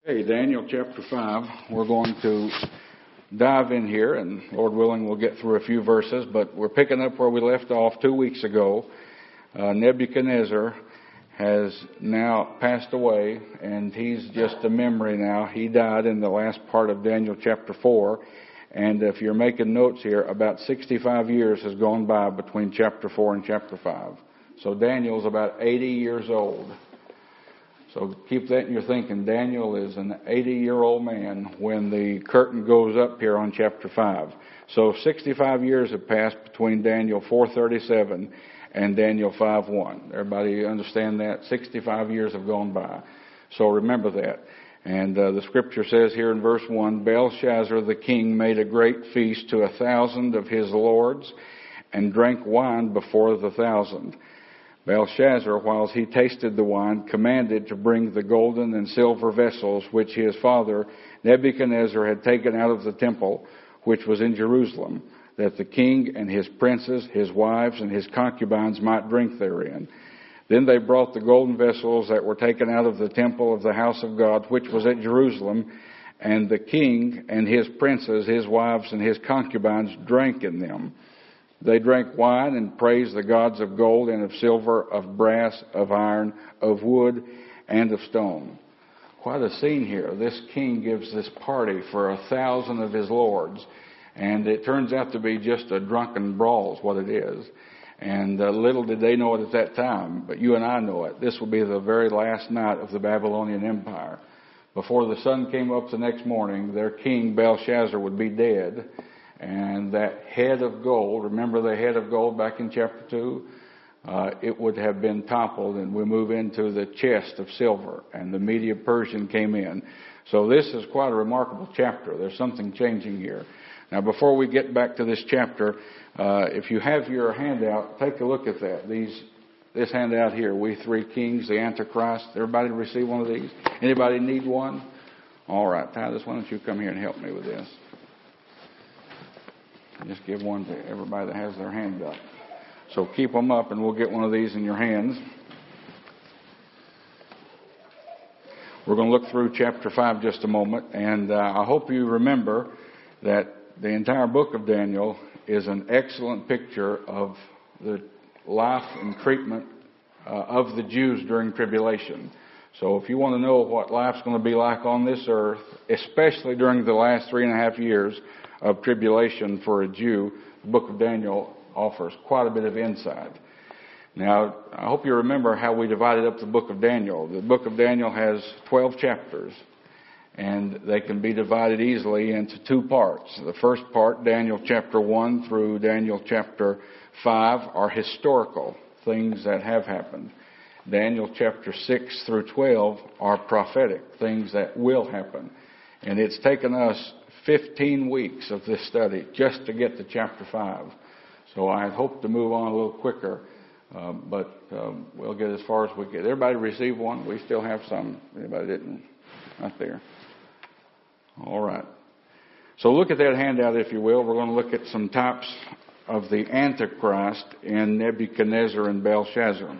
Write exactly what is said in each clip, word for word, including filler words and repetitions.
Hey, Daniel chapter five. We're going to dive in here, and Lord willing, we'll get through a few verses, but we're picking up where we left off two weeks ago. Uh, Nebuchadnezzar has now passed away, and he's just a memory now. He died in the last part of Daniel chapter four, and if you're making notes here, about sixty-five years has gone by between chapter four and chapter five. So Daniel's about eighty years old. So keep that in your thinking. Daniel is an eighty-year-old man when the curtain goes up here on chapter five. So sixty-five years have passed between Daniel four thirty-seven and Daniel five one. Everybody understand that? sixty-five years have gone by. So remember that. And uh, the scripture says here in verse one, Belshazzar the king made a great feast to a thousand of his lords and drank wine before the thousand. Belshazzar, whilst he tasted the wine, commanded to bring the golden and silver vessels which his father Nebuchadnezzar had taken out of the temple, which was in Jerusalem, that the king and his princes, his wives, and his concubines might drink therein. Then they brought the golden vessels that were taken out of the temple of the house of God, which was at Jerusalem, and the king and his princes, his wives, and his concubines drank in them. They drank wine and praised the gods of gold and of silver, of brass, of iron, of wood, and of stone. Quite a scene here. This king gives this party for a thousand of his lords, and it turns out to be just a drunken brawl is what it is. And uh, little did they know it at that time, but you and I know it. This will be the very last night of the Babylonian Empire. Before the sun came up the next morning, their king Belshazzar would be dead. And that head of gold, remember the head of gold back in chapter two? Uh, it would have been toppled, and we move into the chest of silver, and the Medo-Persian came in. So this is quite a remarkable chapter. There's something changing here. Now, before we get back to this chapter, uh, if you have your handout, take a look at that. These, this handout here, We Three Kings, the Antichrist. Everybody receive one of these? Anybody need one? All right, Titus, why don't you come here and help me with this? Just give one to everybody that has their hand up. So keep them up, and we'll get one of these in your hands. We're going to look through chapter five just a moment, and uh, I hope you remember that the entire book of Daniel is an excellent picture of the life and treatment uh, of the Jews during tribulation. So if you want to know what life's going to be like on this earth, especially during the last three and a half years of tribulation for a Jew, the book of Daniel offers quite a bit of insight. Now, I hope you remember how we divided up the book of Daniel. The book of Daniel has twelve chapters, and they can be divided easily into two parts. The first part, Daniel chapter one through Daniel chapter five, are historical things that have happened. Daniel chapter six through twelve are prophetic things that will happen. And it's taken us fifteen weeks of this study just to get to chapter five. So I hope to move on a little quicker, uh, but um, we'll get as far as we get. Everybody receive one? We still have some. Anybody didn't? Not there. All right. So look at that handout, if you will. We're going to look at some types of the Antichrist in Nebuchadnezzar and Belshazzar.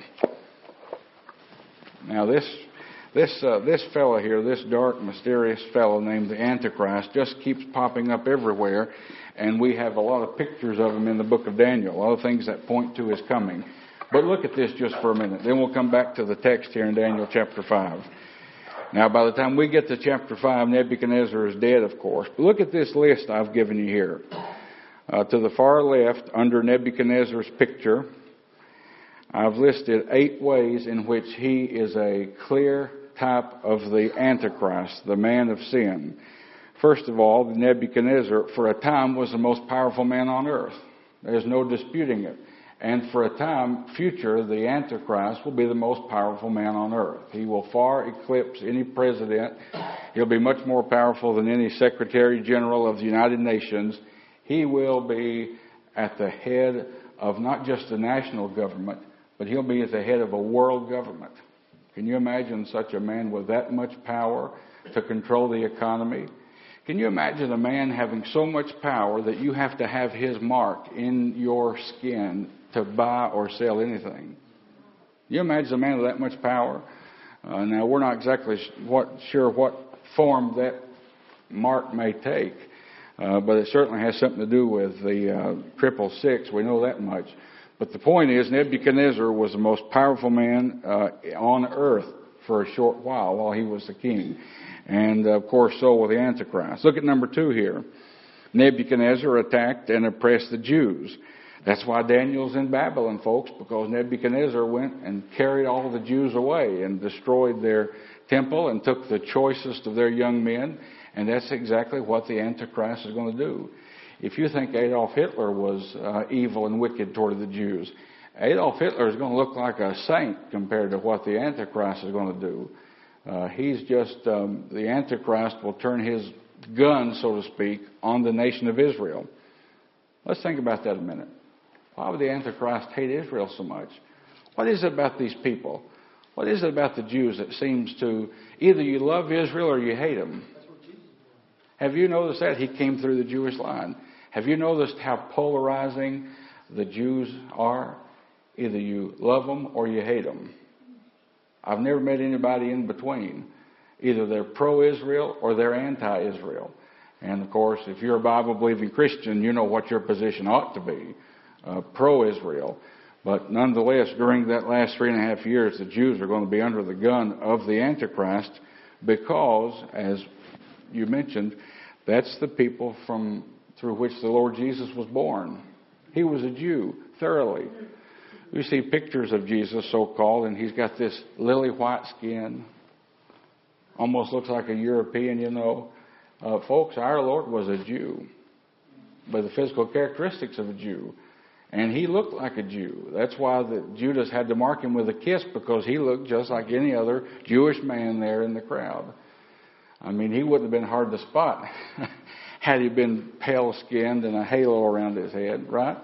Now this This uh, this fellow here, this dark, mysterious fellow named the Antichrist, just keeps popping up everywhere, and we have a lot of pictures of him in the book of Daniel, a lot of things that point to his coming. But look at this just for a minute. Then we'll come back to the text here in Daniel chapter five. Now, by the time we get to chapter five, Nebuchadnezzar is dead, of course. But look at this list I've given you here. Uh, to the far left, under Nebuchadnezzar's picture, I've listed eight ways in which he is a clear type of the Antichrist, the man of sin. First of all, Nebuchadnezzar, for a time, was the most powerful man on earth. There's no disputing it. And for a time future, the Antichrist will be the most powerful man on earth. He will far eclipse any president. He'll be much more powerful than any Secretary General of the United Nations. He will be at the head of not just a national government, but he'll be at the head of a world government. Can you imagine such a man with that much power to control the economy? Can you imagine a man having so much power that you have to have his mark in your skin to buy or sell anything? Can you imagine a man with that much power? Uh, now, we're not exactly what, sure what form that mark may take. Uh, but it certainly has something to do with the uh, triple six. We know that much. But the point is, Nebuchadnezzar was the most powerful man uh, on earth for a short while while he was the king. And, of course, so will the Antichrist. Look at number two here. Nebuchadnezzar attacked and oppressed the Jews. That's why Daniel's in Babylon, folks, because Nebuchadnezzar went and carried all the Jews away and destroyed their temple and took the choicest of their young men. And that's exactly what the Antichrist is going to do. If you think Adolf Hitler was uh, evil and wicked toward the Jews, Adolf Hitler is going to look like a saint compared to what the Antichrist is going to do. Uh, he's just, um, the Antichrist will turn his gun, so to speak, on the nation of Israel. Let's think about that a minute. Why would the Antichrist hate Israel so much? What is it about these people? What is it about the Jews that seems to, either you love Israel or you hate them? Have you noticed that? He came through the Jewish line. Have you noticed how polarizing the Jews are? Either you love them or you hate them. I've never met anybody in between. Either they're pro-Israel or they're anti-Israel. And, of course, if you're a Bible-believing Christian, you know what your position ought to be, uh, pro-Israel. But nonetheless, during that last three and a half years, the Jews are going to be under the gun of the Antichrist because, as you mentioned, that's the people from through which the Lord Jesus was born. He was a Jew, thoroughly. We see pictures of Jesus, so-called, and he's got this lily white skin. Almost looks like a European, you know. Uh, folks, our Lord was a Jew, by the physical characteristics of a Jew. And he looked like a Jew. That's why the Judas had to mark him with a kiss, because he looked just like any other Jewish man there in the crowd. I mean, he wouldn't have been hard to spot had he been pale-skinned and a halo around his head, right?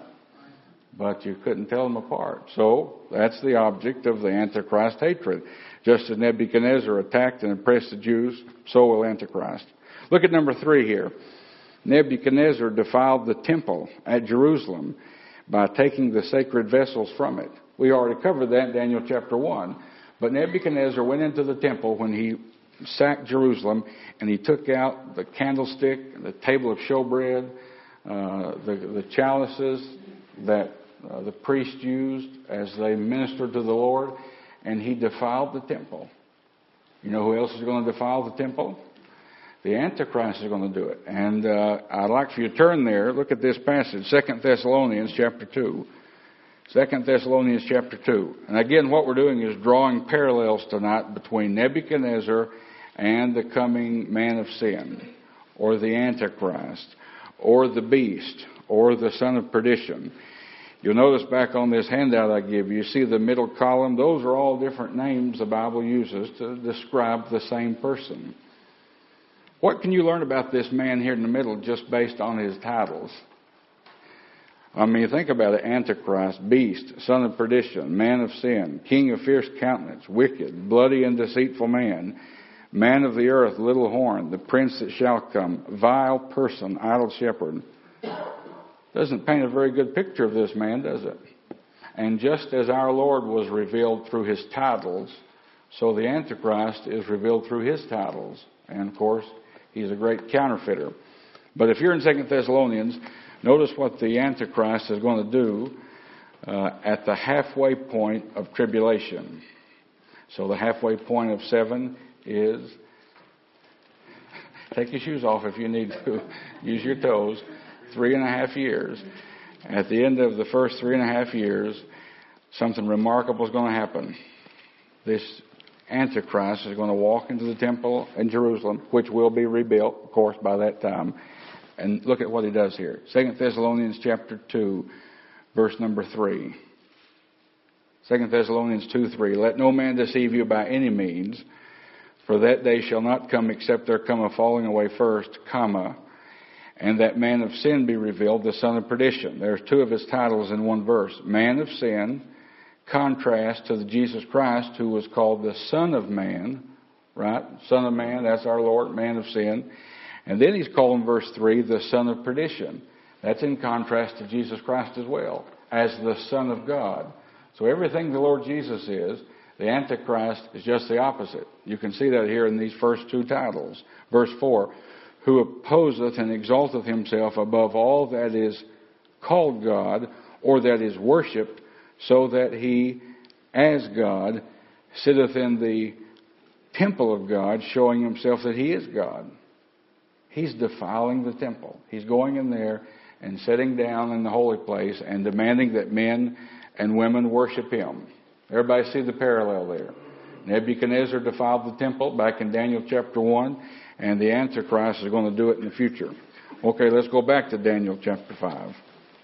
But you couldn't tell them apart. So that's the object of the Antichrist hatred. Just as Nebuchadnezzar attacked and oppressed the Jews, so will Antichrist. Look at number three here. Nebuchadnezzar defiled the temple at Jerusalem by taking the sacred vessels from it. We already covered that in Daniel chapter one. But Nebuchadnezzar went into the temple when he sacked Jerusalem, and he took out the candlestick, the table of showbread, uh, the, the chalices that uh, the priests used as they ministered to the Lord, and he defiled the temple. You know who else is going to defile the temple? The Antichrist is going to do it. And uh, I'd like for you to turn there. Look at this passage, Second Thessalonians chapter two. Second Thessalonians chapter two. And again, what we're doing is drawing parallels tonight between Nebuchadnezzar and the coming man of sin, or the Antichrist, or the beast, or the son of perdition. You'll notice back on this handout I give you, you see the middle column. Those are all different names the Bible uses to describe the same person. What can you learn about this man here in the middle just based on his titles? I mean, think about it. Antichrist, beast, son of perdition, man of sin, king of fierce countenance, wicked, bloody and deceitful man, man of the earth, little horn, the prince that shall come, vile person, idle shepherd. Doesn't paint a very good picture of this man, does it? And just as our Lord was revealed through his titles, so the Antichrist is revealed through his titles. And, of course, he's a great counterfeiter. But if you're in Second Thessalonians, notice what the Antichrist is going to do uh, at the halfway point of tribulation. So the halfway point of seven is, take your shoes off if you need to, use your toes, three and a half years. At the end of the first three and a half years, something remarkable is going to happen. This Antichrist is going to walk into the temple in Jerusalem, which will be rebuilt, of course, by that time. And look at what he does here. Second Thessalonians chapter two, verse number three. Second Thessalonians two, three. Let no man deceive you by any means, for that day shall not come except there come a falling away first, comma, and that man of sin be revealed, the son of perdition. There's two of his titles in one verse. Man of sin, contrast to the Jesus Christ, who was called the Son of Man, right? Son of Man, that's our Lord, man of sin. And then he's called in verse three, the son of perdition. That's in contrast to Jesus Christ as well, as the Son of God. So everything the Lord Jesus is, The Antichrist is just the opposite. You can see that here in these first two titles. Verse four, who opposeth and exalteth himself above all that is called God, or that is worshipped, so that he, as God, sitteth in the temple of God, showing himself that he is God. He's defiling the temple. He's going in there and sitting down in the holy place and demanding that men and women worship him. Everybody see the parallel there. Nebuchadnezzar defiled the temple back in Daniel chapter one, and the Antichrist is going to do it in the future. Okay, let's go back to Daniel chapter five.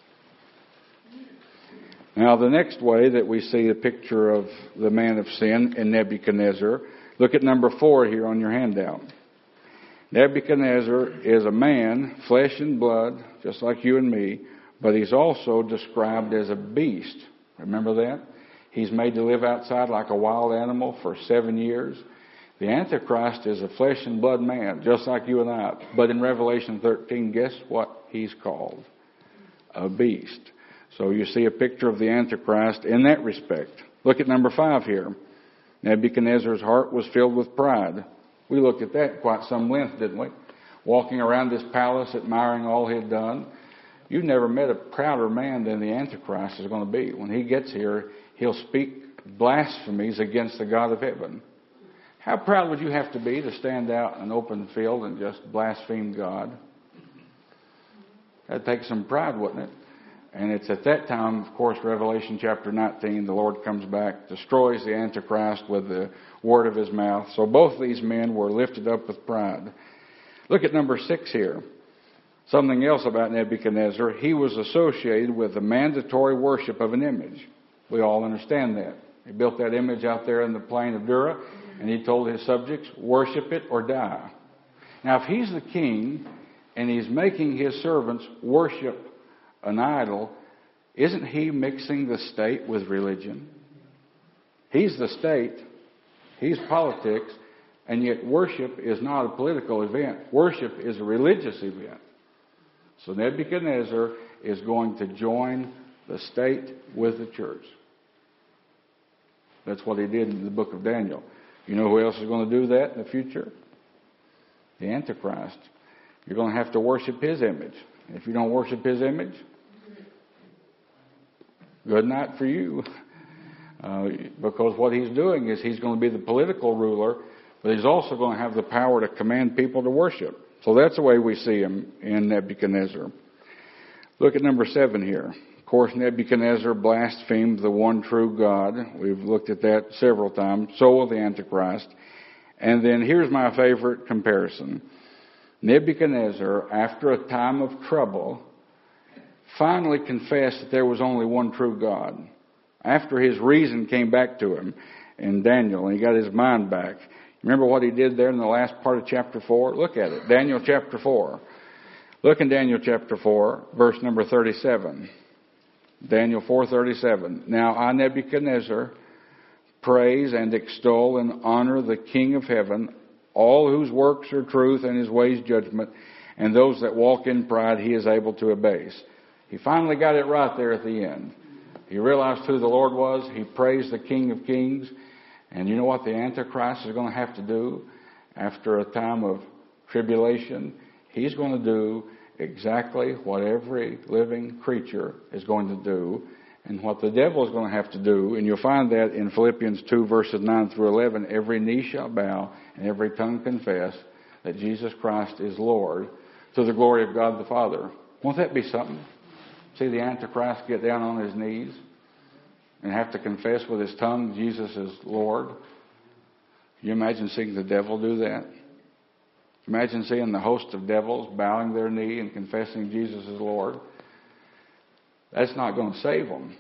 Now, the next way that we see a picture of the man of sin in Nebuchadnezzar, look at number four here on your handout. Nebuchadnezzar is a man, flesh and blood, just like you and me, but he's also described as a beast. Remember that? He's made to live outside like a wild animal for seven years. The Antichrist is a flesh and blood man, just like you and I. But in Revelation thirteen, guess what he's called? A beast. So you see a picture of the Antichrist in that respect. Look at number five here. Nebuchadnezzar's heart was filled with pride. We looked at that quite some length, didn't we? Walking around this palace, admiring all he had done. You've never met a prouder man than the Antichrist is going to be. When he gets here, he'll speak blasphemies against the God of heaven. How proud would you have to be to stand out in an open field and just blaspheme God? That'd take some pride, wouldn't it? And it's at that time, of course, Revelation chapter nineteen, the Lord comes back, destroys the Antichrist with the word of his mouth. So both these men were lifted up with pride. Look at number six here. Something else about Nebuchadnezzar. He was associated with the mandatory worship of an image. We all understand that. He built that image out there in the plain of Dura, and he told his subjects, worship it or die. Now, if he's the king and he's making his servants worship an idol, isn't he mixing the state with religion? He's the state, he's politics, and yet worship is not a political event. Worship is a religious event. So Nebuchadnezzar is going to join the state with the church. That's what he did in the book of Daniel. You know who else is going to do that in the future? The Antichrist. You're going to have to worship his image. If you don't worship his image, good night for you. Uh, because what he's doing is he's going to be the political ruler, but he's also going to have the power to command people to worship. So that's the way we see him in Nebuchadnezzar. Look at number seven here. Of course, Nebuchadnezzar blasphemed the one true God. We've looked at that several times. So will the Antichrist. And then here's my favorite comparison. Nebuchadnezzar, after a time of trouble, finally confessed that there was only one true God. After his reason came back to him in Daniel, and he got his mind back. Remember what he did there in the last part of chapter four? Look at it. Daniel chapter four. Look in Daniel chapter four, verse number thirty-seven. Daniel four thirty-seven. Now I, Nebuchadnezzar, praise and extol and honor the King of heaven, all whose works are truth and his ways judgment, and those that walk in pride he is able to abase. He finally got it right there at the end. He realized who the Lord was. He praised the King of kings. And you know what the Antichrist is going to have to do after a time of tribulation? He's going to do exactly what every living creature is going to do and what the devil is going to have to do. And you'll find that in Philippians two, verses nine through eleven. Every knee shall bow and every tongue confess that Jesus Christ is Lord, to the glory of God the Father. Won't that be something? See the Antichrist get down on his knees and have to confess with his tongue Jesus is Lord. Can you imagine seeing the devil do that? Imagine seeing the host of devils bowing their knee and confessing Jesus is Lord. That's not going to save them.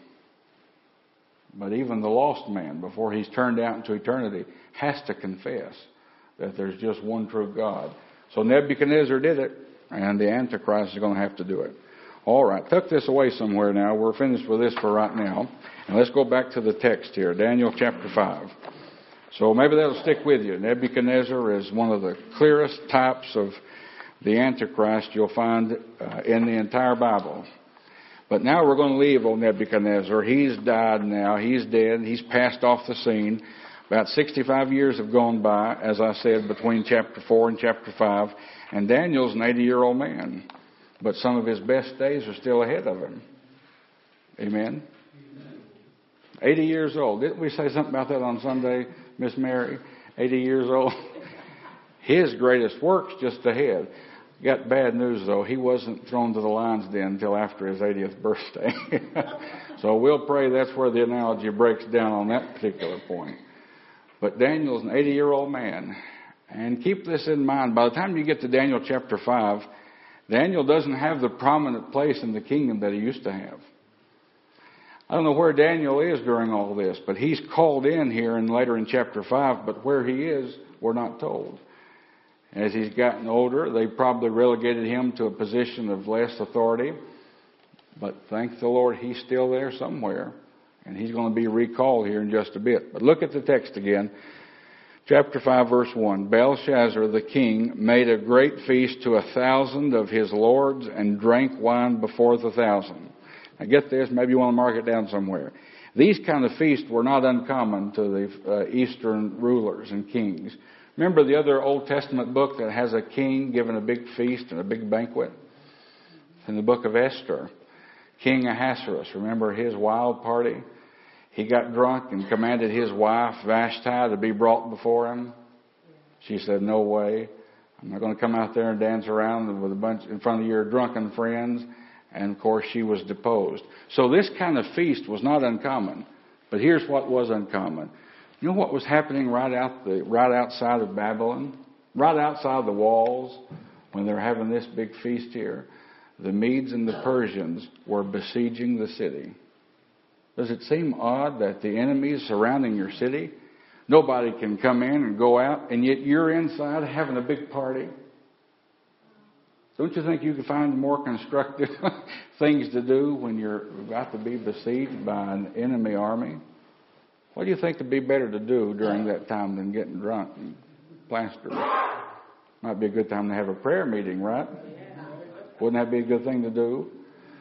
But even the lost man, before he's turned out into eternity, has to confess that there's just one true God. So Nebuchadnezzar did it, and the Antichrist is going to have to do it. All right, tuck this away somewhere now. We're finished with this for right now. And let's go back to the text here, Daniel chapter five. So maybe that'll stick with you. Nebuchadnezzar is one of the clearest types of the Antichrist you'll find uh, in the entire Bible. But now we're going to leave old Nebuchadnezzar. He's died now. He's dead. He's passed off the scene. About sixty-five years have gone by, as I said, between chapter four and chapter five. And Daniel's an eighty-year-old man. But some of his best days are still ahead of him. Amen? Amen. eighty years old. Didn't we say something about that on Sunday, Miss Mary? eighty years old. His greatest work's just ahead. Got bad news, though. He wasn't thrown to the lion's den until after his eightieth birthday. So we'll pray that's where the analogy breaks down on that particular point. But Daniel's an eighty-year-old man. And keep this in mind. By the time you get to Daniel chapter five, Daniel doesn't have the prominent place in the kingdom that he used to have. I don't know where Daniel is during all this, but he's called in here and later in chapter five, but where he is, we're not told. As he's gotten older, they probably relegated him to a position of less authority. But thank the Lord, he's still there somewhere. And he's going to be recalled here in just a bit. But look at the text again. Chapter five, verse one. Belshazzar the king made a great feast to a thousand of his lords and drank wine before the thousand. Now get this, maybe you want to mark it down somewhere. These kind of feasts were not uncommon to the uh, Eastern rulers and kings. Remember the other Old Testament book that has a king given a big feast and a big banquet? In the book of Esther. King Ahasuerus, remember his wild party? He got drunk and commanded his wife, Vashti, to be brought before him. She said, no way. I'm not going to come out there and dance around with a bunch in front of your drunken friends. And, of course, she was deposed. So this kind of feast was not uncommon. But here's what was uncommon. You know what was happening right out the right outside of Babylon? Right outside the walls when they're having this big feast here? The Medes and the Persians were besieging the city. Does it seem odd that the enemies surrounding your city, nobody can come in and go out, and yet you're inside having a big party? Don't you think you could find more constructive things to do when you're about to be besieged by an enemy army? What do you think would be better to do during that time than getting drunk and plastered? Might be a good time to have a prayer meeting, right? Wouldn't that be a good thing to do?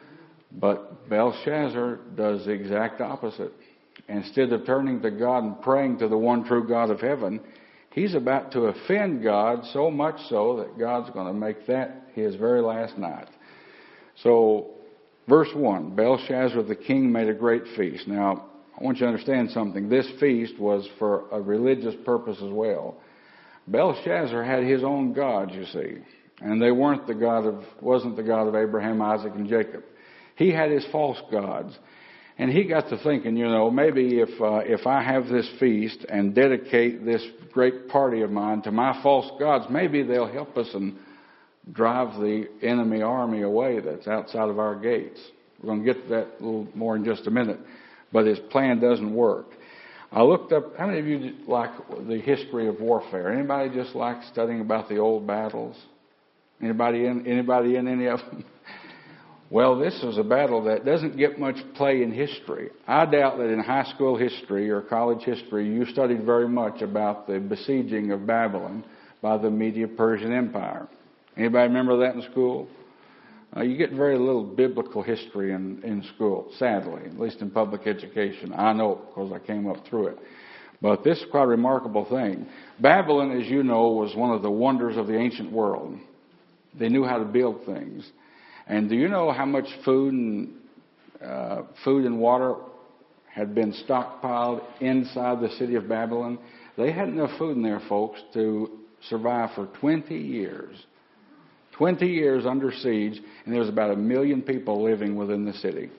But Belshazzar does the exact opposite. Instead of turning to God and praying to the one true God of heaven, he's about to offend God so much so that God's going to make that his very last night. So, verse one, Belshazzar the king made a great feast. Now, I want you to understand something. This feast was for a religious purpose as well. Belshazzar had his own gods, you see. And they weren't the God of, wasn't the God of Abraham, Isaac, and Jacob. He had his false gods. And he got to thinking, you know, maybe if uh, if I have this feast and dedicate this great party of mine to my false gods, maybe they'll help us and drive the enemy army away that's outside of our gates. We're going to get to that a little more in just a minute. But his plan doesn't work. I looked up, how many of you like the history of warfare? Anybody just like studying about the old battles? Anybody in, anybody in any of them? Well, this was a battle that doesn't get much play in history. I doubt that in high school history or college history you studied very much about the besieging of Babylon by the Medo-Persian Empire. Anybody remember that in school? Uh, you get very little biblical history in, in school, sadly, at least in public education. I know it because I came up through it. But this is quite a remarkable thing. Babylon, as you know, was one of the wonders of the ancient world. They knew how to build things. And do you know how much food and uh, food and water had been stockpiled inside the city of Babylon? They had enough food in there, folks, to survive for twenty years. twenty years under siege, and there was about a million people living within the city.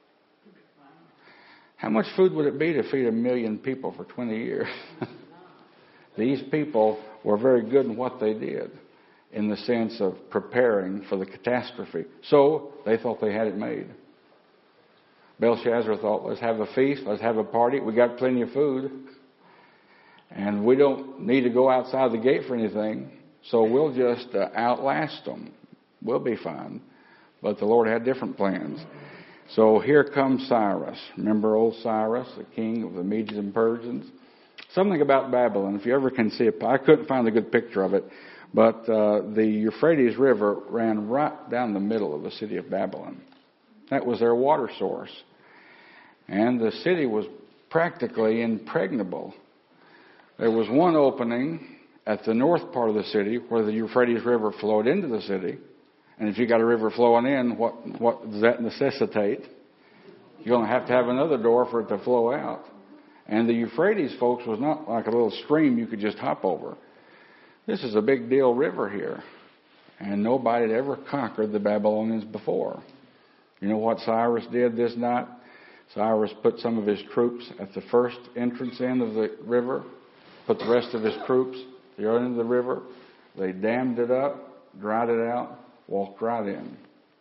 How much food would it be to feed a million people for twenty years? These people were very good in what they did, in the sense of preparing for the catastrophe. So they thought they had it made. Belshazzar thought, let's have a feast, let's have a party. We got plenty of food, and we don't need to go outside the gate for anything. So we'll just uh, outlast them. We'll be fine. But the Lord had different plans. So here comes Cyrus. Remember old Cyrus, the king of the Medes and Persians? Something about Babylon, if you ever can see it. I couldn't find a good picture of it. But uh, the Euphrates River ran right down the middle of the city of Babylon. That was their water source. And the city was practically impregnable. There was one opening at the north part of the city where the Euphrates River flowed into the city. And if you got a river flowing in, what, what does that necessitate? You're going to have to have another door for it to flow out. And the Euphrates, folks, was not like a little stream you could just hop over. This is a big deal river here. And nobody had ever conquered the Babylonians before. You know what Cyrus did this night? Cyrus put some of his troops at the first entrance end of the river, put the rest of his troops at the other end of the river. They dammed it up, dried it out, walked right in.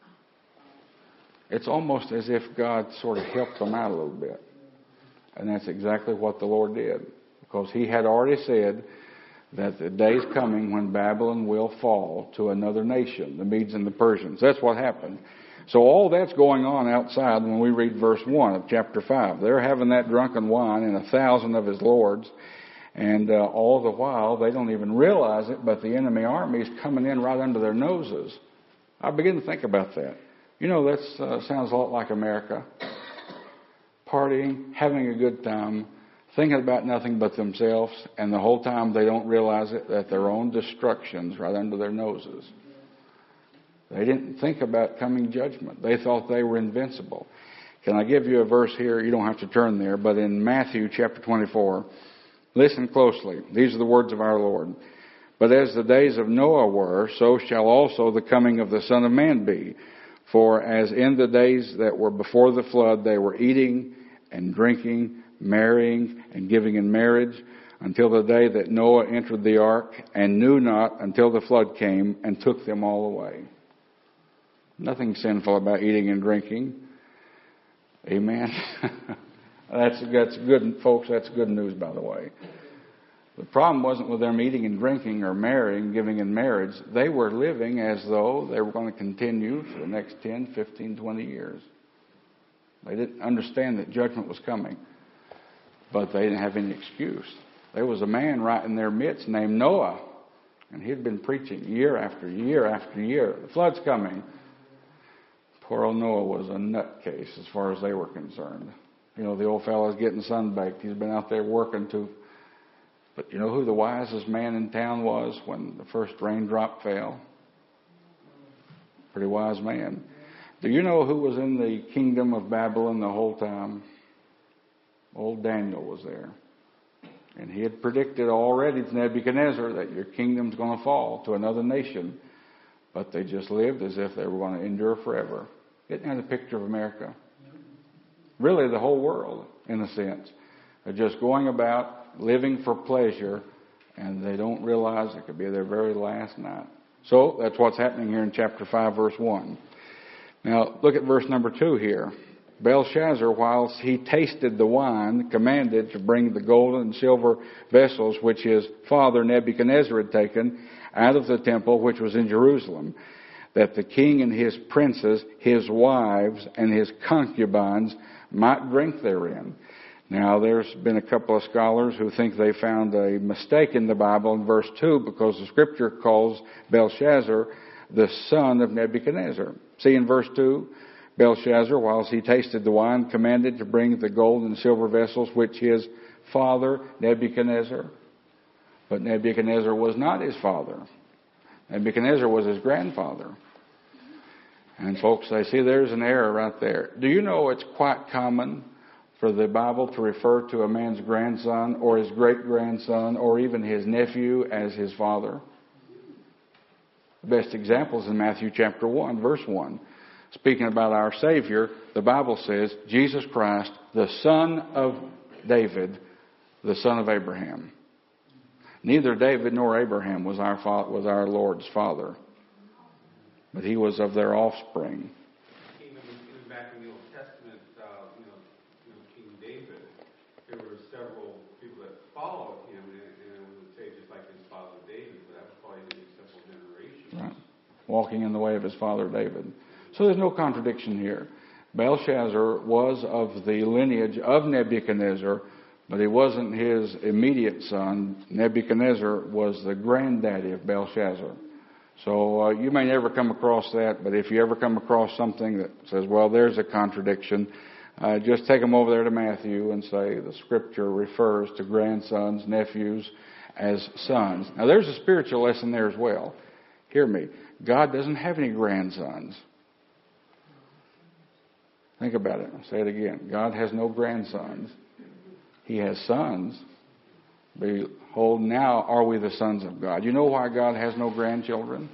It's almost as if God sort of helped them out a little bit. And that's exactly what the Lord did. Because He had already said that the day is coming when Babylon will fall to another nation, the Medes and the Persians. That's what happened. So all that's going on outside when we read verse one of chapter five. They're having that drunken wine and a thousand of his lords. And uh, all the while, they don't even realize it, but the enemy army is coming in right under their noses. I begin to think about that. You know, that uh, sounds a lot like America. Partying, having a good time, thinking about nothing but themselves, and the whole time they don't realize it, that their own destruction's right under their noses. They didn't think about coming judgment. They thought they were invincible. Can I give you a verse here? You don't have to turn there, but in Matthew chapter twenty-four, listen closely. These are the words of our Lord. But as the days of Noah were, so shall also the coming of the Son of Man be. For as in the days that were before the flood, they were eating and drinking, marrying and giving in marriage, until the day that Noah entered the ark, and knew not until the flood came and took them all away. Nothing sinful about eating and drinking. Amen. that's, that's good, folks. That's good news, by the way. The problem wasn't with them eating and drinking or marrying, giving in marriage. They were living as though they were going to continue for the next ten, fifteen, twenty years. They didn't understand that judgment was coming. But they didn't have any excuse. There was a man right in their midst named Noah. And he'd been preaching year after year after year. The flood's coming. Poor old Noah was a nutcase as far as they were concerned. You know, the old fellow's getting sunbaked. He's been out there working too. But you know who the wisest man in town was when the first raindrop fell? Pretty wise man. Do you know who was in the kingdom of Babylon the whole time? Old Daniel was there. And he had predicted already to Nebuchadnezzar that your kingdom's going to fall to another nation. But they just lived as if they were going to endure forever. Isn't that a picture of America? Really the whole world, in a sense. They're just going about living for pleasure, and they don't realize it could be their very last night. So that's what's happening here in chapter five, verse one. Now, look at verse number two here. Belshazzar, whilst he tasted the wine, commanded to bring the golden and silver vessels which his father Nebuchadnezzar had taken out of the temple which was in Jerusalem, that the king and his princes, his wives, and his concubines might drink therein. Now, there's been a couple of scholars who think they found a mistake in the Bible in verse two, because the Scripture calls Belshazzar the son of Nebuchadnezzar. See in verse two, Belshazzar, whilst he tasted the wine, commanded to bring the gold and silver vessels which his father Nebuchadnezzar. But Nebuchadnezzar was not his father. Nebuchadnezzar was his grandfather. And folks, they see there's an error right there. Do you know it's quite common for the Bible to refer to a man's grandson or his great-grandson or even his nephew as his father? The best example is in Matthew chapter one, verse one. Speaking about our Savior, the Bible says, Jesus Christ, the son of David, the son of Abraham. Neither David nor Abraham was our fa- was our Lord's father, but he was of their offspring. Even, even back in the Old Testament, uh, you, know, you know, King David, there were several people that followed him, and, and I would say just like his father David, but that was probably in several generations. Right. Walking in the way of his father David. So there's no contradiction here. Belshazzar was of the lineage of Nebuchadnezzar, but he wasn't his immediate son. Nebuchadnezzar was the granddaddy of Belshazzar. So uh, you may never come across that, but if you ever come across something that says, well, there's a contradiction, uh, just take them over there to Matthew and say the Scripture refers to grandsons, nephews as sons. Now there's a spiritual lesson there as well. Hear me. God doesn't have any grandsons. Think about it. I'll say it again. God has no grandsons. He has sons. Behold, now are we the sons of God. You know why God has no grandchildren?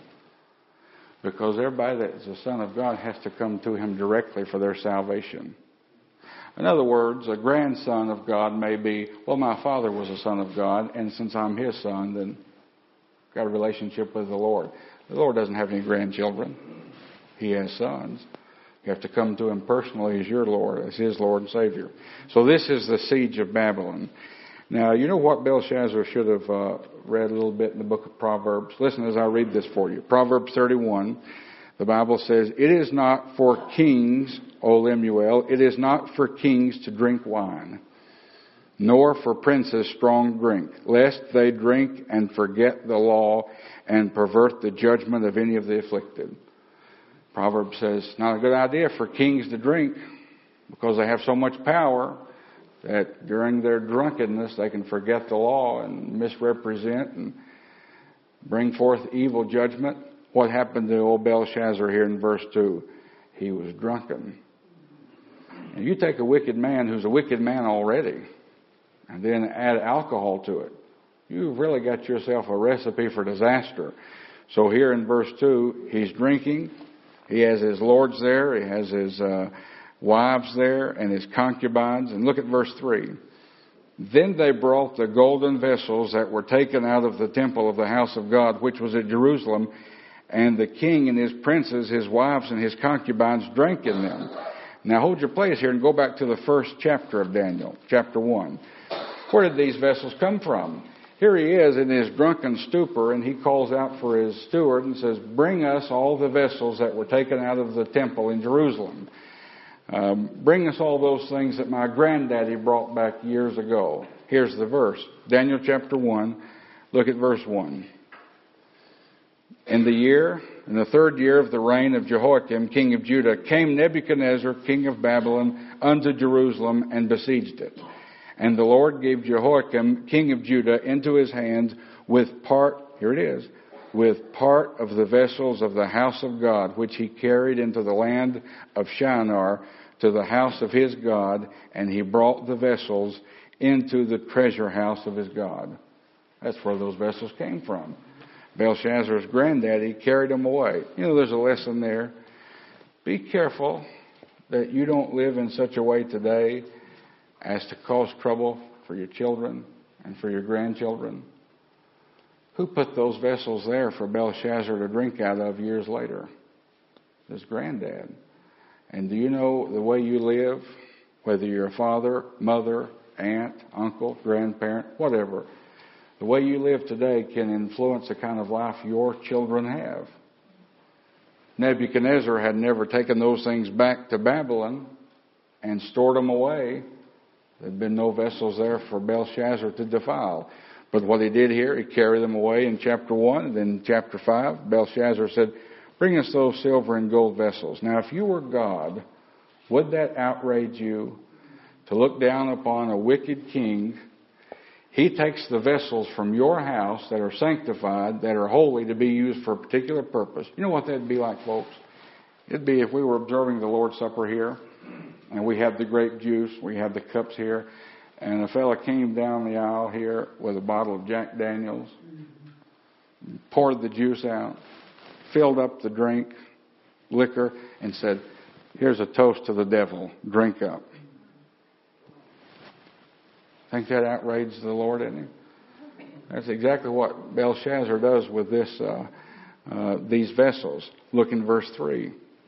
Because everybody that's a son of God has to come to Him directly for their salvation. In other words, a grandson of God may be, well, my father was a son of God, and since I'm his son, then I've got a relationship with the Lord. The Lord doesn't have any grandchildren. He has sons. You have to come to Him personally as your Lord, as His Lord and Savior. So this is the siege of Babylon. Now, you know what Belshazzar should have uh, read a little bit in the book of Proverbs? Listen as I read this for you. Proverbs thirty-one, the Bible says, "It is not for kings, O Lemuel, it is not for kings to drink wine, nor for princes strong drink, lest they drink and forget the law and pervert the judgment of any of the afflicted." Proverbs says it's not a good idea for kings to drink because they have so much power that during their drunkenness they can forget the law and misrepresent and bring forth evil judgment. What happened to old Belshazzar here in verse two? He was drunken. And you take a wicked man who's a wicked man already and then add alcohol to it, you've really got yourself a recipe for disaster. So here in verse two, he's drinking. He has his lords there. He has his uh, wives there and his concubines. And look at verse three. "Then they brought the golden vessels that were taken out of the temple of the house of God, which was at Jerusalem, and the king and his princes, his wives, and his concubines drank in them." Now hold your place here and go back to the first chapter of Daniel, chapter one. Where did these vessels come from? Here he is in his drunken stupor, and he calls out for his steward and says, "Bring us all the vessels that were taken out of the temple in Jerusalem. Um, bring us all those things that my granddaddy brought back years ago." Here's the verse. Daniel chapter one. Look at verse one. "In the year, in the third year of the reign of Jehoiakim, king of Judah, came Nebuchadnezzar, king of Babylon, unto Jerusalem and besieged it. And the Lord gave Jehoiakim, king of Judah, into his hand with part," here it is, "with part of the vessels of the house of God, which he carried into the land of Shinar to the house of his God, and he brought the vessels into the treasure house of his God." That's where those vessels came from. Belshazzar's granddaddy carried them away. You know, there's a lesson there. Be careful that you don't live in such a way today as to cause trouble for your children and for your grandchildren. Who put those vessels there for Belshazzar to drink out of years later? His granddad. And do you know the way you live, whether you're a father, mother, aunt, uncle, grandparent, whatever, the way you live today can influence the kind of life your children have. Nebuchadnezzar had never taken those things back to Babylon and stored them away. There'd been no vessels there for Belshazzar to defile. But what he did here, he carried them away in chapter one. And then in chapter five, Belshazzar said, "Bring us those silver and gold vessels." Now, if you were God, would that outrage you to look down upon a wicked king? He takes the vessels from your house that are sanctified, that are holy to be used for a particular purpose. You know what that'd be like, folks? It'd be if we were observing the Lord's Supper here, and we have the grape juice, we have the cups here, and a fella came down the aisle here with a bottle of Jack Daniels, poured the juice out, filled up the drink, liquor, and said, "Here's a toast to the devil, drink up." Think that outraged the Lord, didn't he? That's exactly what Belshazzar does with this, uh, uh, these vessels. Look in verse three.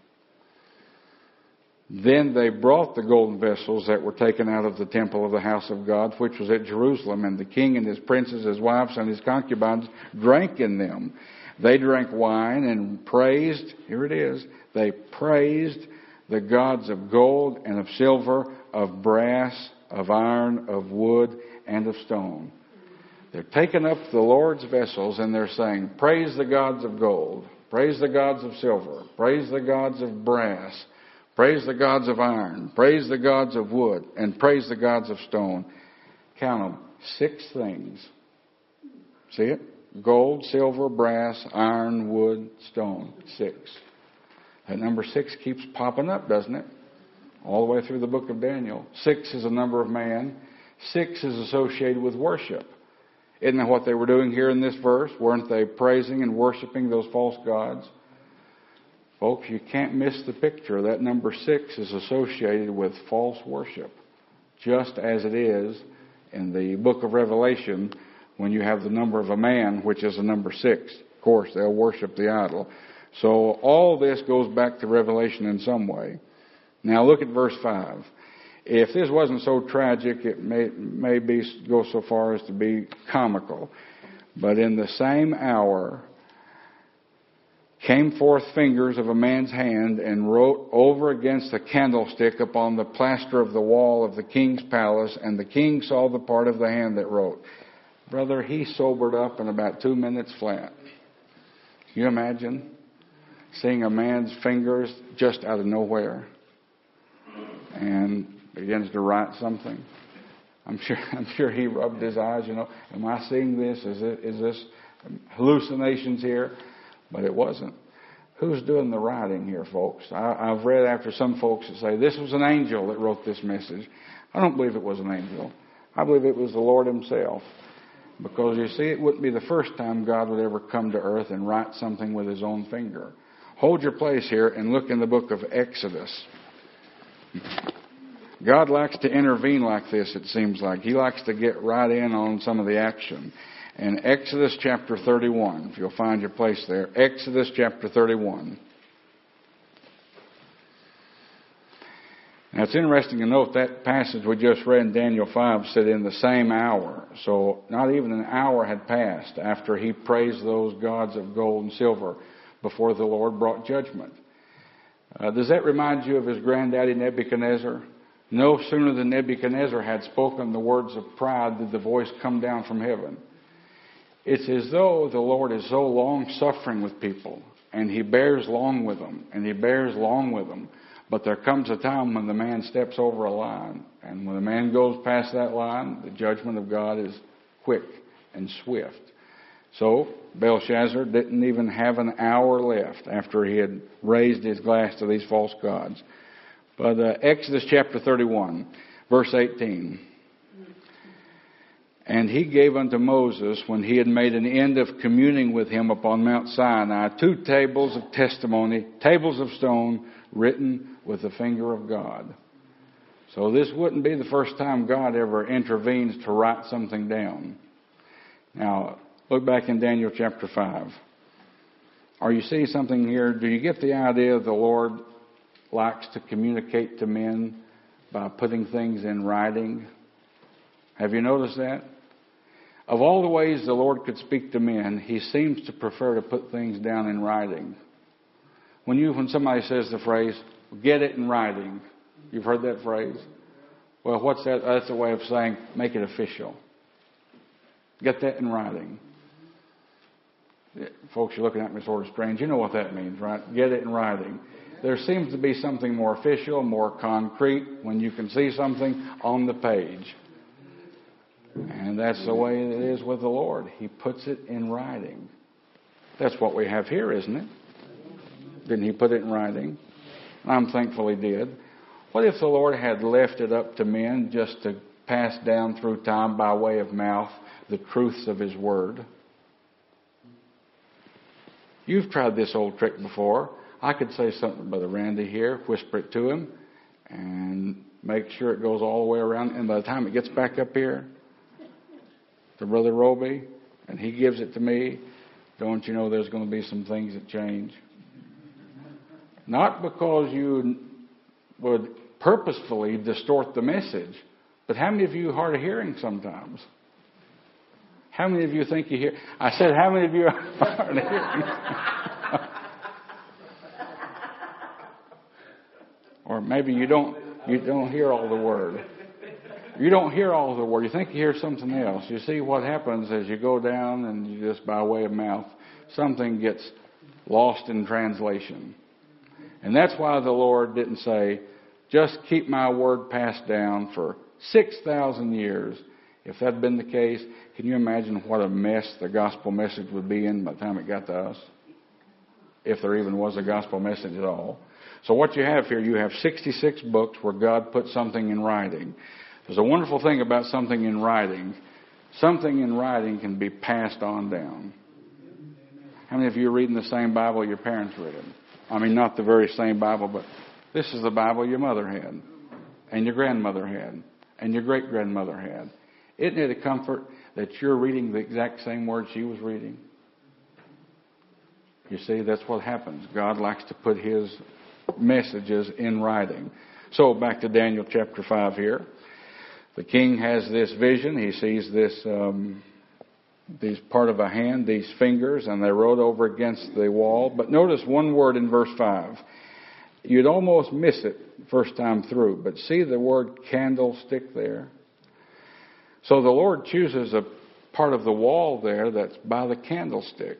"Then they brought the golden vessels that were taken out of the temple of the house of God, which was at Jerusalem, and the king and his princes, his wives, and his concubines drank in them. They drank wine and praised," here it is, "they praised the gods of gold and of silver, of brass, of iron, of wood, and of stone." They're taking up the Lord's vessels and they're saying, "Praise the gods of gold, praise the gods of silver, praise the gods of brass, Praise the gods of iron. Praise the gods of wood. And praise the gods of stone. Count them. Six things. See it? Gold, silver, brass, iron, wood, stone. Six. That number six keeps popping up, doesn't it? All the way through the book of Daniel. Six is a number of man. Six is associated with worship. Isn't that what they were doing here in this verse? Weren't they praising and worshiping those false gods? Folks, you can't miss the picture. That number six is associated with false worship, just as it is in the book of Revelation when you have the number of a man, which is the number six. Of course, they'll worship the idol. So all this goes back to Revelation in some way. Now look at verse five. If this wasn't so tragic, it may, may be, go so far as to be comical. But in the same hour came forth fingers of a man's hand and wrote over against the candlestick upon the plaster of the wall of the king's palace, and the king saw the part of the hand that wrote. Brother, he sobered up in about two minutes flat. Can you imagine seeing a man's fingers just out of nowhere and begins to write something? I'm sure I'm sure he rubbed his eyes, you know. Am I seeing this? Is it, is this hallucinations here? But it wasn't. Who's doing the writing here, folks? I, I've read after some folks that say this was an angel that wrote this message. I don't believe it was an angel. I believe it was the Lord himself. Because you see, it wouldn't be the first time God would ever come to earth and write something with his own finger. Hold your place here and look in the book of Exodus. God likes to intervene like this, it seems like. He likes to get right in on some of the action. In Exodus chapter thirty-one, if you'll find your place there. Exodus chapter thirty-one. Now it's interesting to note that passage we just read in Daniel five said in the same hour. So not even an hour had passed after he praised those gods of gold and silver before the Lord brought judgment. Uh, does that remind you of his granddaddy Nebuchadnezzar? No sooner than Nebuchadnezzar had spoken the words of pride did the voice come down from heaven. It's as though the Lord is so long-suffering with people, and he bears long with them, and he bears long with them. But there comes a time when the man steps over a line, and when the man goes past that line, the judgment of God is quick and swift. So Belshazzar didn't even have an hour left after he had raised his glass to these false gods. But uh, Exodus chapter thirty-one, verse eighteen. And he gave unto Moses, when he had made an end of communing with him upon Mount Sinai, two tables of testimony, tables of stone, written with the finger of God. So this wouldn't be the first time God ever intervenes to write something down. Now, look back in Daniel chapter five. Are you seeing something here? Do you get the idea the Lord likes to communicate to men by putting things in writing? Have you noticed that? Of all the ways the Lord could speak to men, he seems to prefer to put things down in writing. When you, when somebody says the phrase, get it in writing, you've heard that phrase? Well, what's that? That's a way of saying, make it official. Get that in writing. Folks, you're looking at me sort of strange. You know what that means, right? Get it in writing. There seems to be something more official, more concrete when you can see something on the page. And that's the way it is with the Lord. He puts it in writing. That's what we have here, isn't it? Didn't he put it in writing? I'm thankful he did. What if the Lord had left it up to men just to pass down through time by way of mouth the truths of his word? You've tried this old trick before. I could say something to Brother Randy here, whisper it to him, and make sure it goes all the way around. And by the time it gets back up here to Brother Roby, and he gives it to me, don't you know there's going to be some things that change? Not because you would purposefully distort the message, but how many of you are hard of hearing sometimes? How many of you think you hear? I said, how many of you are hard of hearing? Or maybe you don't you don't hear all the word. You don't hear all the word. You think you hear something else. You see what happens as you go down and you just by way of mouth, something gets lost in translation. And that's why the Lord didn't say, just keep my word passed down for six thousand years. If that had been the case, can you imagine what a mess the gospel message would be in by the time it got to us? If there even was a gospel message at all. So what you have here, you have sixty-six books where God put something in writing. There's a wonderful thing about something in writing. Something in writing can be passed on down. How many of you are reading the same Bible your parents read? I mean, not the very same Bible, but this is the Bible your mother had, and your grandmother had, and your great-grandmother had. Isn't it a comfort that you're reading the exact same words she was reading? You see, that's what happens. God likes to put His messages in writing. So back to Daniel chapter five here. The king has this vision. He sees this um, these part of a hand, these fingers, and they rode over against the wall. But notice one word in verse five. You'd almost miss it first time through, but see the word candlestick there? So the Lord chooses a part of the wall there that's by the candlestick.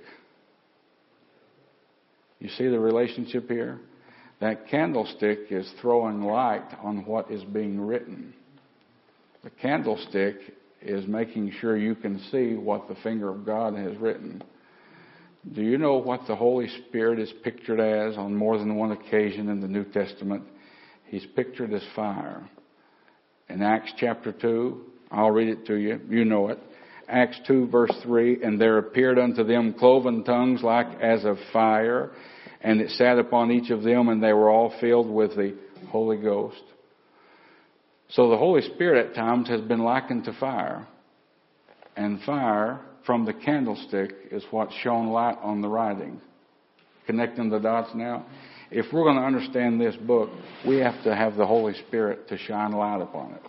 You see the relationship here? That candlestick is throwing light on what is being written. The candlestick is making sure you can see what the finger of God has written. Do you know what the Holy Spirit is pictured as on more than one occasion in the New Testament? He's pictured as fire. In Acts chapter two, I'll read it to you. You know it. Acts two verse three, and there appeared unto them cloven tongues like as of fire, and it sat upon each of them, and they were all filled with the Holy Ghost. So the Holy Spirit at times has been likened to fire. And fire from the candlestick is what shone light on the writing. Connecting the dots now. If we're going to understand this book, we have to have the Holy Spirit to shine light upon it.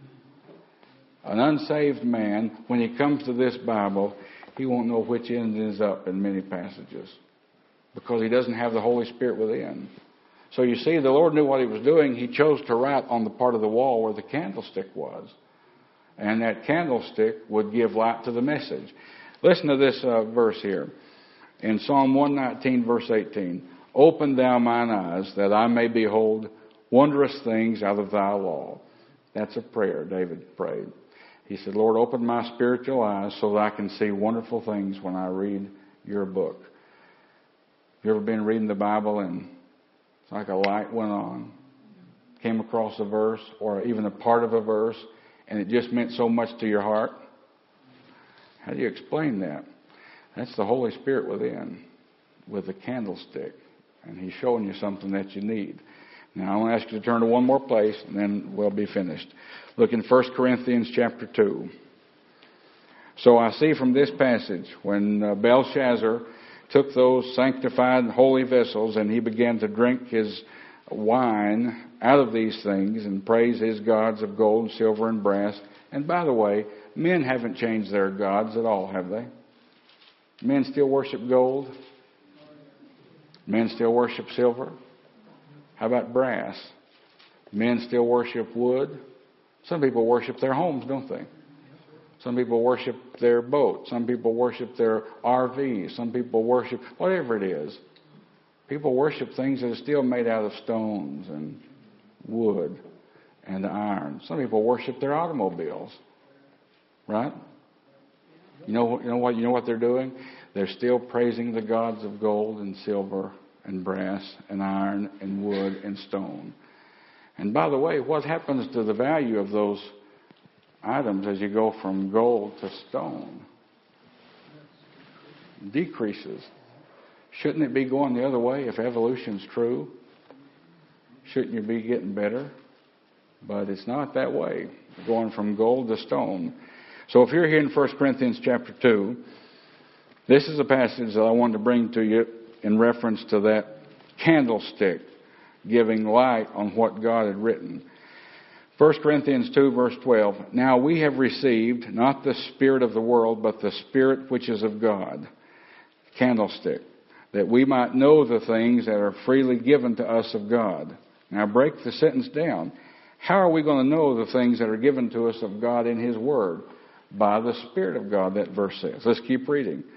An unsaved man, when he comes to this Bible, he won't know which end is up in many passages because he doesn't have the Holy Spirit within. So you see, the Lord knew what He was doing. He chose to write on the part of the wall where the candlestick was. And that candlestick would give light to the message. Listen to this uh, verse here. In Psalm one nineteen, verse eighteen. Open thou mine eyes, that I may behold wondrous things out of thy law. That's a prayer David prayed. He said, Lord, open my spiritual eyes so that I can see wonderful things when I read your book. Have you ever been reading the Bible and it's like a light went on, came across a verse or even a part of a verse, and it just meant so much to your heart? How do you explain that? That's the Holy Spirit within, with the candlestick, and He's showing you something that you need. Now, I want to ask you to turn to one more place, and then we'll be finished. Look in First Corinthians chapter two. So I see from this passage, when uh, Belshazzar took those sanctified holy vessels and he began to drink his wine out of these things and praise his gods of gold, silver, and brass. And by the way, men haven't changed their gods at all, have they? Men still worship gold? Men still worship silver? How about brass? Men still worship wood? Some people worship their homes, don't they? Some people worship their boat. Some people worship their R V. Some people worship whatever it is. People worship things that are still made out of stones and wood and iron. Some people worship their automobiles, right? You know, you know what? You know what they're doing? They're still praising the gods of gold and silver and brass and iron and wood and stone. And by the way, what happens to the value of those items as you go from gold to stone? Decreases. Shouldn't it be going the other way if evolution's true? Shouldn't you be getting better? But it's not that way. We're going from gold to stone. So if you're here in First Corinthians chapter two, this is a passage that I wanted to bring to you in reference to that candlestick giving light on what God had written. First Corinthians two, verse twelve. Now we have received not the spirit of the world, but the Spirit which is of God. Candlestick. That we might know the things that are freely given to us of God. Now break the sentence down. How are we going to know the things that are given to us of God in His Word? By the Spirit of God, that verse says. Let's keep reading.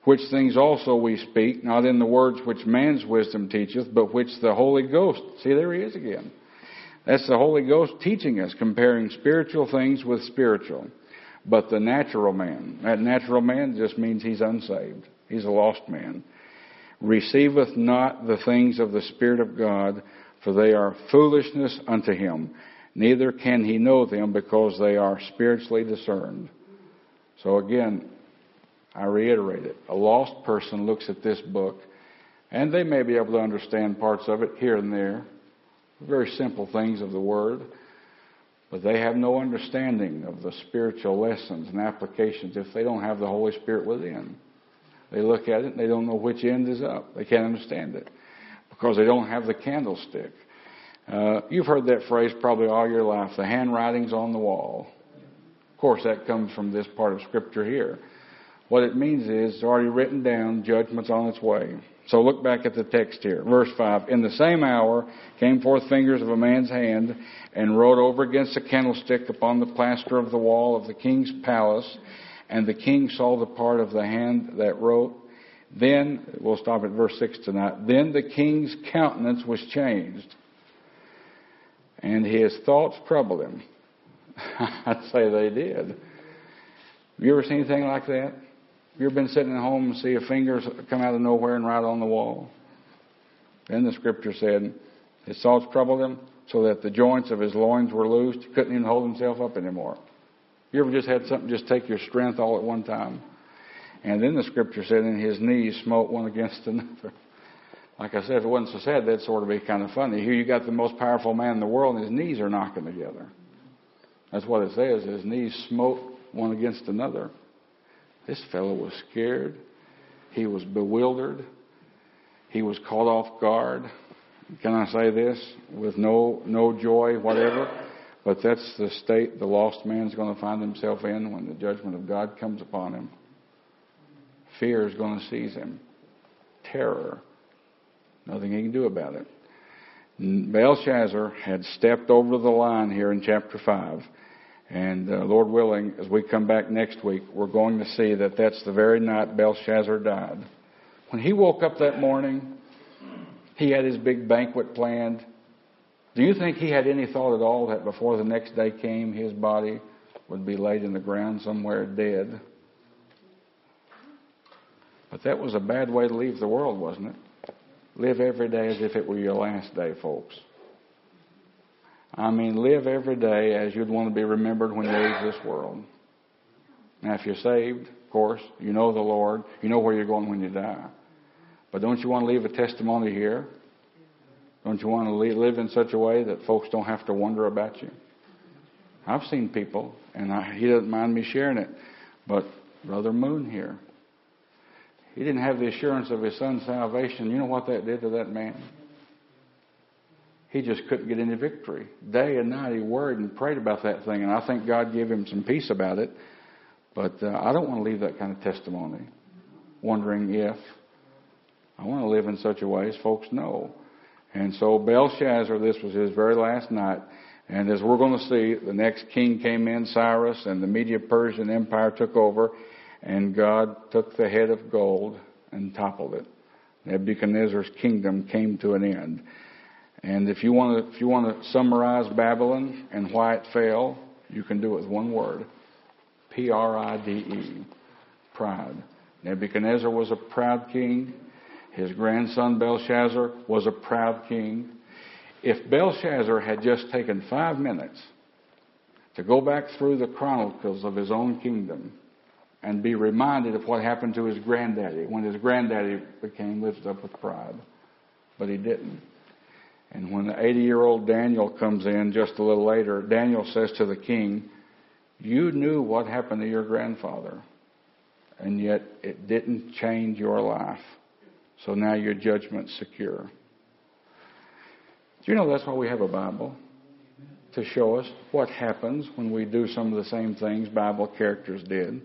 which things also we speak, not in the words which man's wisdom teacheth, but which the Holy Ghost. See, there he is again. That's the Holy Ghost teaching us, comparing spiritual things with spiritual. But the natural man, that natural man just means he's unsaved. He's a lost man. Receiveth not the things of the Spirit of God, for they are foolishness unto him. Neither can he know them, because they are spiritually discerned. So again, I reiterate it. A lost person looks at this book, and they may be able to understand parts of it here and there, very simple things of the Word, but they have no understanding of the spiritual lessons and applications if they don't have the Holy Spirit within. They look at it and they don't know which end is up. They can't understand it because they don't have the candlestick. Uh, you've heard that phrase probably all your life, the handwriting's on the wall. Of course, that comes from this part of Scripture here. What it means is it's already written down, judgment's on its way. So look back at the text here. Verse five. In the same hour came forth fingers of a man's hand, and wrote over against the candlestick upon the plaster of the wall of the king's palace. And the king saw the part of the hand that wrote. Then, we'll stop at verse six tonight. Then the king's countenance was changed, and his thoughts troubled him. I'd say they did. Have you ever seen anything like that? You ever been sitting at home and see a finger come out of nowhere and write on the wall? Then the Scripture said, his thoughts troubled him, so that the joints of his loins were loosed. He couldn't even hold himself up anymore. You ever just had something just take your strength all at one time? And then the Scripture said, and his knees smote one against another. Like I said, if it wasn't so sad, that'd sort of be kind of funny. Here you got the most powerful man in the world, and his knees are knocking together. That's what it says. His knees smote one against another. This fellow was scared. He was bewildered. He was caught off guard. Can I say this? With no no joy, whatever. But that's the state the lost man's going to find himself in when the judgment of God comes upon him. Fear is going to seize him. Terror. Nothing he can do about it. Belshazzar had stepped over the line here in chapter five. And uh, Lord willing, as we come back next week, we're going to see that that's the very night Belshazzar died. When he woke up that morning, he had his big banquet planned. Do you think he had any thought at all that before the next day came, his body would be laid in the ground somewhere dead? But that was a bad way to leave the world, wasn't it? Live every day as if it were your last day, folks. I mean, live every day as you'd want to be remembered when you leave this world. Now, if you're saved, of course, you know the Lord, you know where you're going when you die. But don't you want to leave a testimony here? Don't you want to live in such a way that folks don't have to wonder about you? I've seen people, and I, he doesn't mind me sharing it, but Brother Moon here, he didn't have the assurance of his son's salvation. You know what that did to that man? He just couldn't get any victory. Day and night he worried and prayed about that thing, and I think God gave him some peace about it. But uh, I don't want to leave that kind of testimony, wondering if. I want to live in such a way as folks know. And so Belshazzar, this was his very last night. And as we're going to see, the next king came in, Cyrus, and the Medo-Persian Empire took over, and God took the head of gold and toppled it. Nebuchadnezzar's kingdom came to an end. And if you want to, if you want to summarize Babylon and why it fell, you can do it with one word. P R I D E. Pride. Nebuchadnezzar was a proud king. His grandson Belshazzar was a proud king. If Belshazzar had just taken five minutes to go back through the chronicles of his own kingdom and be reminded of what happened to his granddaddy when his granddaddy became lifted up with pride. But he didn't. And when the eighty-year-old Daniel comes in just a little later, Daniel says to the king, you knew what happened to your grandfather, and yet it didn't change your life. So now your judgment's secure. Do you know that's why we have a Bible? To show us what happens when we do some of the same things Bible characters did.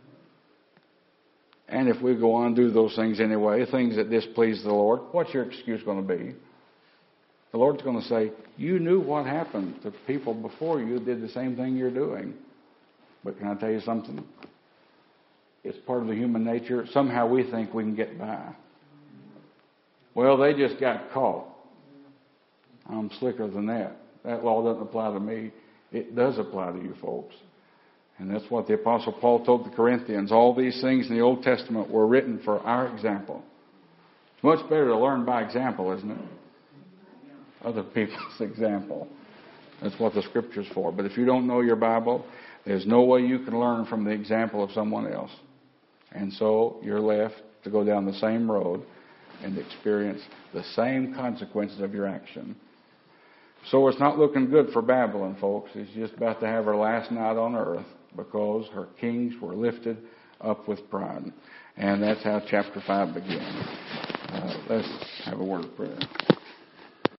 And if we go on and do those things anyway, things that displease the Lord, what's your excuse going to be? The Lord's going to say, you knew what happened to people before you did the same thing you're doing. But can I tell you something? it's part of the human nature. Somehow we think we can get by. Well, they just got caught. I'm slicker than that. That law doesn't apply to me. It does apply to you folks. And that's what the Apostle Paul told the Corinthians. All these things in the Old Testament were written for our example. It's much better to learn by example, isn't it? Other people's example. That's what the Scripture's for. But if you don't know your Bible, there's no way you can learn from the example of someone else. And so you're left to go down the same road and experience the same consequences of your action. So it's not looking good for Babylon, folks. She's just about to have her last night on earth because her kings were lifted up with pride. And that's how chapter five begins. Uh, let's have a word of prayer.